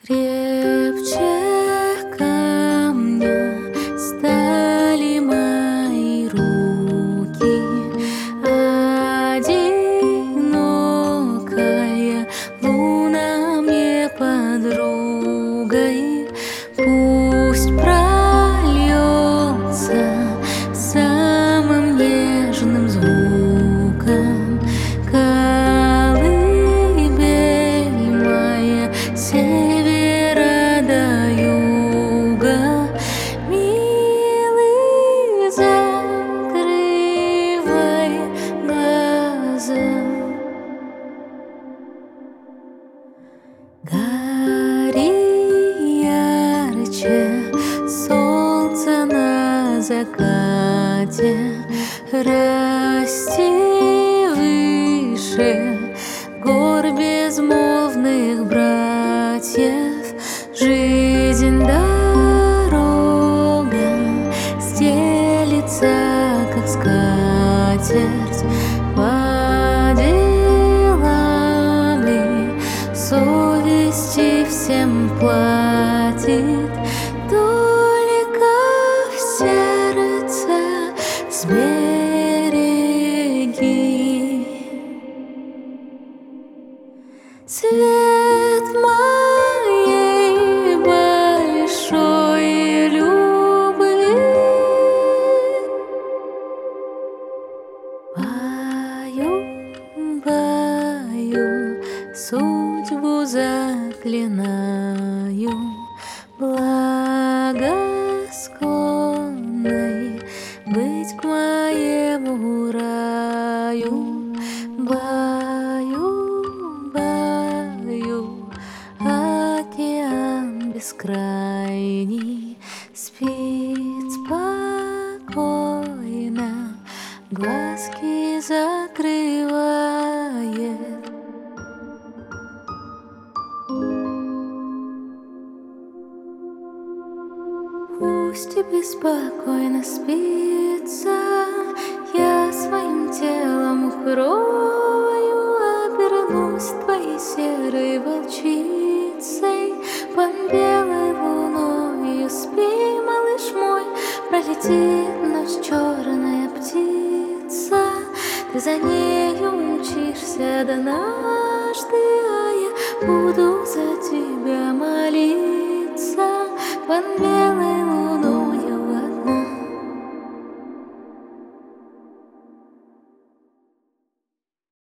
Крепче камня стали мои руки, одинокая луна мне подругой. Пусть прольется самым нежным звуком колыбель моя севера до юга. Милый, закрывай глаза. Гори ярче солнце на закате, расти выше гор безмолвных братьев. Жизнь дорога стелится, как скатерть, по делам ли совести всем платит. Только в сердце сбереги цвет моей большой любви. Пою, пою, судьбу заклинаю, благосклонной быть к моему раю. Баю, баю, океан бескрайний спит спокойно, глазки закрывает. Пусть и беспокойно спится, я своим телом укрою, обернусь твоей серой волчицей под белой луною. Спи, малыш мой, пролетит ночь черная птица, ты за нею умчишься однажды, а я буду за тебя молиться под